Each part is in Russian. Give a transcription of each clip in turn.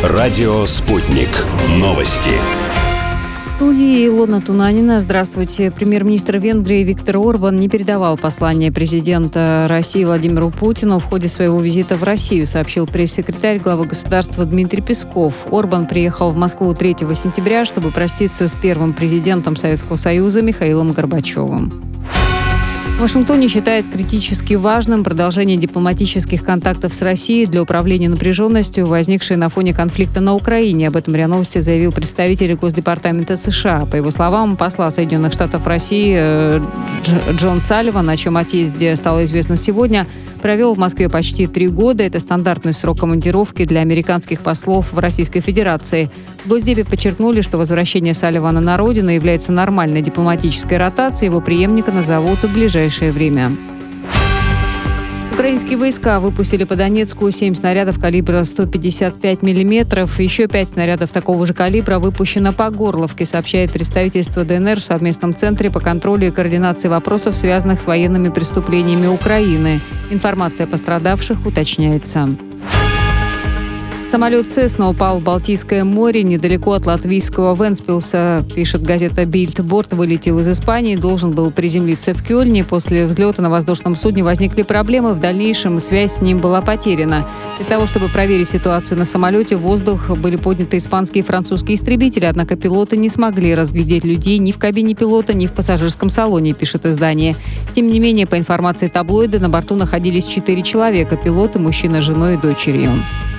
Радио «Спутник». Новости. В студии Илона Тунанина. Здравствуйте. Премьер-министр Венгрии Виктор Орбан не передавал послание президента России Владимиру Путину в ходе своего визита в Россию, сообщил пресс-секретарь главы государства Дмитрий Песков. Орбан приехал в Москву 3 сентября, чтобы проститься с первым президентом Советского Союза Михаилом Горбачевым. Вашингтон считает критически важным продолжение дипломатических контактов с Россией для управления напряженностью, возникшей на фоне конфликта на Украине. Об этом РИА Новости заявил представитель Госдепартамента США. По его словам, посла Соединенных Штатов России Джон Салливан, о чем отъезде стало известно сегодня, провел в Москве почти 3 года. Это стандартный срок командировки для американских послов в Российской Федерации. В Госдепе подчеркнули, что возвращение Салливана на родину является нормальной дипломатической ротацией. Его преемника назовут в ближайшее время. Украинские войска выпустили по Донецку 7 снарядов калибра 155 мм. Еще 5 снарядов такого же калибра выпущено по Горловке, сообщает представительство ДНР в совместном центре по контролю и координации вопросов, связанных с военными преступлениями Украины. Информация о пострадавших уточняется. Самолет «Цесна» упал в Балтийское море недалеко от латвийского Вентспилса, пишет газета «Бильд». Борт вылетел из Испании, должен был приземлиться в Кёльне. После взлета на воздушном судне возникли проблемы. В дальнейшем связь с ним была потеряна. Для того, чтобы проверить ситуацию на самолете, в воздух были подняты испанские и французские истребители. Однако пилоты не смогли разглядеть людей ни в кабине пилота, ни в пассажирском салоне, пишет издание. Тем не менее, по информации таблоида, на борту находились 4 человека. Пилоты, мужчина с женой и дочерью.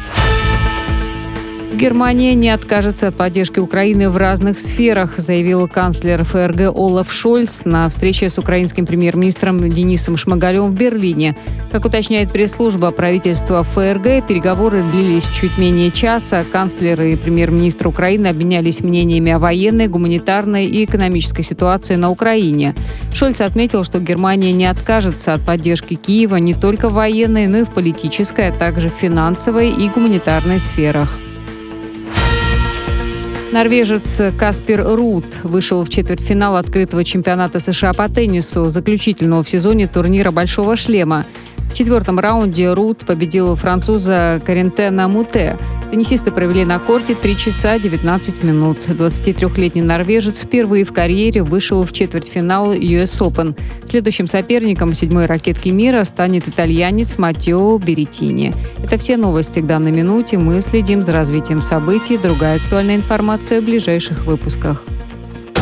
Германия не откажется от поддержки Украины в разных сферах, заявил канцлер ФРГ Олаф Шольц на встрече с украинским премьер-министром Денисом Шмыгалем в Берлине. Как уточняет пресс-служба правительства ФРГ, переговоры длились чуть менее часа. Канцлер и премьер-министр Украины обменялись мнениями о военной, гуманитарной и экономической ситуации на Украине. Шольц отметил, что Германия не откажется от поддержки Киева не только в военной, но и в политической, а также в финансовой и гуманитарной сферах. Норвежец Каспер Руд вышел в четвертьфинал открытого чемпионата США по теннису, заключительного в сезоне турнира «Большого шлема». В 4-м раунде Руд победил француза Корентена Муте. Теннисисты провели на корте 3 часа 19 минут. 23-летний норвежец впервые в карьере вышел в четвертьфинал US Open. Следующим соперником 7-й ракетки мира станет итальянец Маттео Берретини. Это все новости к данной минуте. Мы следим за развитием событий. Другая актуальная информация в ближайших выпусках.